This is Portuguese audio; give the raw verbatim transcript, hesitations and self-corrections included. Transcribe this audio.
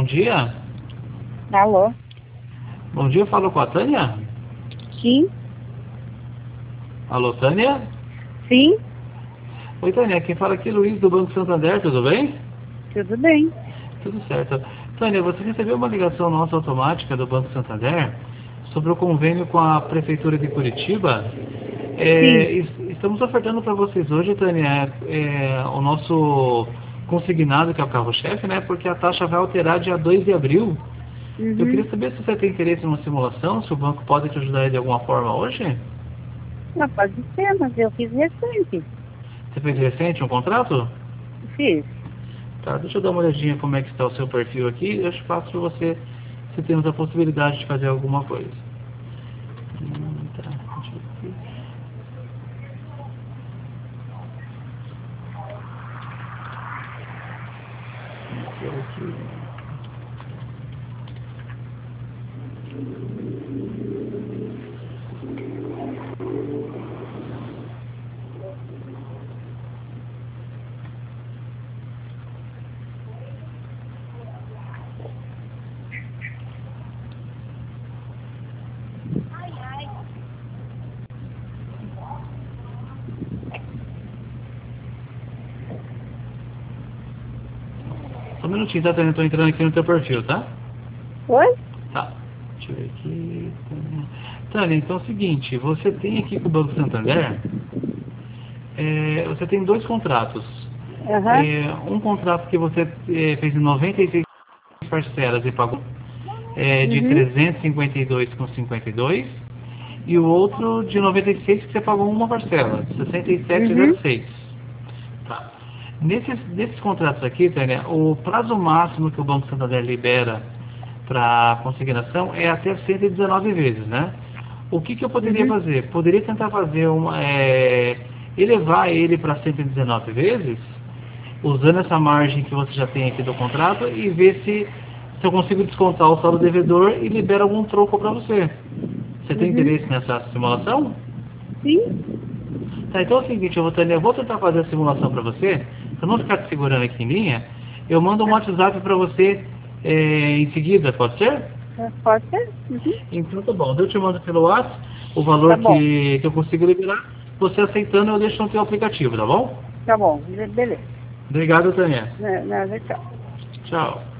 dia. Alô? Bom dia, falo com a Tânia? Sim? Alô, Tânia? Sim? Oi, Tânia, quem fala aqui é Luiz do Banco Santander, tudo bem? Tudo bem. Tudo certo. Tânia, você recebeu uma ligação nossa automática do Banco Santander sobre o convênio com a Prefeitura de Curitiba. É, Sim. es- estamos ofertando para vocês hoje, Tânia, é, o nosso consignado, que é o carro-chefe, né? Porque a taxa vai alterar dia dois de abril. Eu Uhum. queria saber se você tem interesse numa simulação, se o banco pode te ajudar de alguma forma hoje. Não pode ser, mas eu fiz recente. Você fez recente um contrato? Fiz. Tá, deixa eu dar uma olhadinha como é que está o seu perfil aqui. Eu acho fácil para você, se temos a possibilidade de fazer alguma coisa. Hum, tá, deixa eu ver. Esse é aqui. Só um minutinho, tá? Eu tô entrando aqui no teu perfil, tá? Oi? Tá. Deixa eu ver aqui. Tânia, então é o seguinte, você tem aqui com o Banco Santander, é, você tem dois contratos. Aham. É, um contrato que você é, fez em noventa e seis parcelas e pagou é, de Uhum. trezentos e cinquenta e dois com cinquenta e dois e o outro de noventa e seis que você pagou uma parcela, sessenta e sete e zero Uhum. seis. Tá. Nesses, nesses contratos aqui, Tânia, o prazo máximo que o Banco Santander libera para consignação é até cento e dezenove vezes, né? O que, que eu poderia Uhum. fazer? Poderia tentar fazer uma, é, elevar ele para cento e dezenove vezes, usando essa margem que você já tem aqui do contrato e ver se, se eu consigo descontar o saldo devedor e libera algum troco para você. Você tem Uhum. interesse nessa simulação? Sim? Tá, então é o seguinte, eu vou, Tânia, eu vou tentar fazer a simulação para você, para não ficar te segurando aqui em linha, eu mando um Ah, WhatsApp para você é, em seguida, pode ser? ah, pode ser? Uhum. Então tá bom, eu te mando pelo WhatsApp o Tá valor bom. que, que eu consigo liberar, você aceitando eu deixo no teu aplicativo, tá bom? Tá bom. Be- Beleza. Obrigado, Tânia. Na- Nada, tchau. Tchau.